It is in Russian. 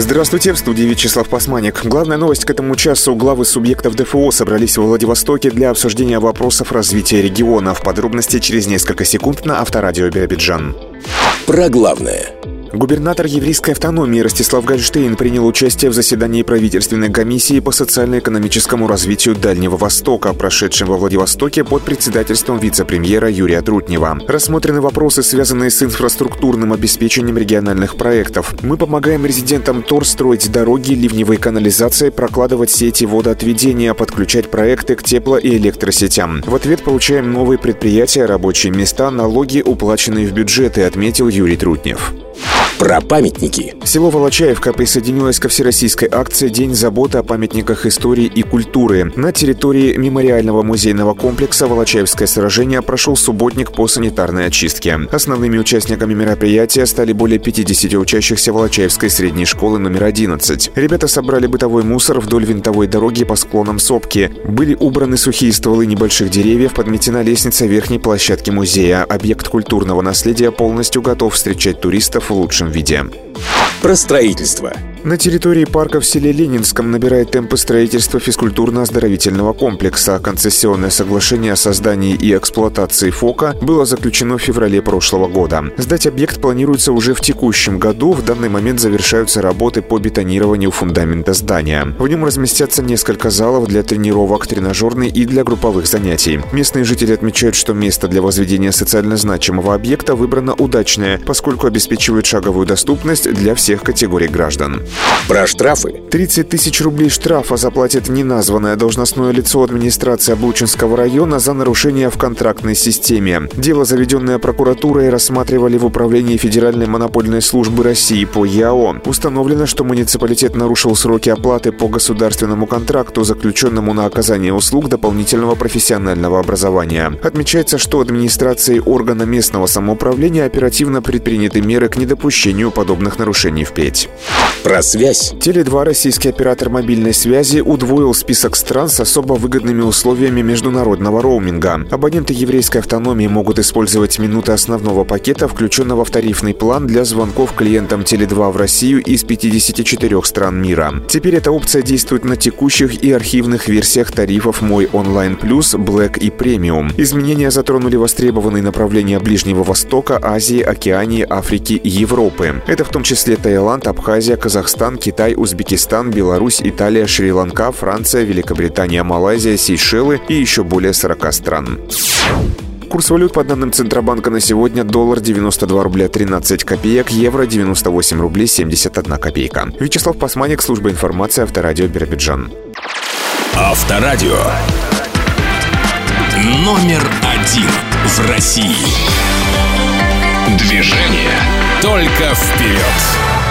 Здравствуйте, в студии Вячеслав Пасманик. Главная новость к этому часу. Главы субъектов ДФО собрались во Владивостоке для обсуждения вопросов развития региона. В подробности через несколько секунд на Авторадио Биробиджан. Про главное. Губернатор еврейской автономии Ростислав Гольштейн принял участие в заседании правительственной комиссии по социально-экономическому развитию Дальнего Востока, прошедшем во Владивостоке под председательством вице-премьера Юрия Трутнева. Рассмотрены вопросы, связанные с инфраструктурным обеспечением региональных проектов. Мы помогаем резидентам ТОР строить дороги, ливневые канализации, прокладывать сети водоотведения, подключать проекты к тепло- и электросетям. В ответ получаем новые предприятия, рабочие места, налоги, уплаченные в бюджеты, отметил Юрий Трутнев. Про памятники. Село Волочаевка присоединилось ко всероссийской акции «День заботы о памятниках истории и культуры». На территории мемориального музейного комплекса «Волочаевское сражение» прошел субботник по санитарной очистке. Основными участниками мероприятия стали более 50 учащихся Волочаевской средней школы номер 11. Ребята собрали бытовой мусор вдоль винтовой дороги по склонам сопки. Были убраны сухие стволы небольших деревьев, подметена лестница верхней площадки музея. Объект культурного наследия полностью готов встречать туристов в лучшем виде. Про строительство. На территории парка в селе Ленинском набирает темпы строительство физкультурно-оздоровительного комплекса. Концессионное соглашение о создании и эксплуатации ФОКа было заключено в феврале прошлого года. Сдать объект планируется уже в текущем году. В данный момент завершаются работы по бетонированию фундамента здания. В нем разместятся несколько залов для тренировок, тренажерный и для групповых занятий. Местные жители отмечают, что место для возведения социально значимого объекта выбрано удачное, поскольку обеспечивает шаговую доступность для всех категорий граждан. Про штрафы. 30 тысяч рублей штрафа заплатит неназванное должностное лицо администрации Облучинского района за нарушение в контрактной системе. Дело, заведенное прокуратурой, рассматривали в Управлении Федеральной монопольной службы России по ЯО.Установлено, что муниципалитет нарушил сроки оплаты по государственному контракту, заключенному на оказание услуг дополнительного профессионального образования. Отмечается, что администрацией органа местного самоуправления оперативно предприняты меры к недопущению подобных нарушений впредь. Про связь. Теле2, российский оператор мобильной связи, удвоил список стран с особо выгодными условиями международного роуминга. Абоненты еврейской автономии могут использовать минуты основного пакета, включенного в тарифный план для звонков клиентам Теле2 в Россию из 54 стран мира. Теперь эта опция действует на текущих и архивных версиях тарифов Мой Онлайн Плюс, Black и Премиум. Изменения затронули востребованные направления Ближнего Востока, Азии, Океании, Африки и Европы. Это в том числе Таиланд, Абхазия, Казахстан, Китай, Узбекистан, Беларусь, Италия, Шри-Ланка, Франция, Великобритания, Малайзия, Сейшелы и еще более 40 стран. Курс валют по данным Центробанка на сегодня: доллар 92 рубля 13 копеек, евро 98 рублей 71 копейка. Вячеслав Пасманик, служба информации, Авторадио Биробиджан. Авторадио. Номер 1 в России. Движение только вперед.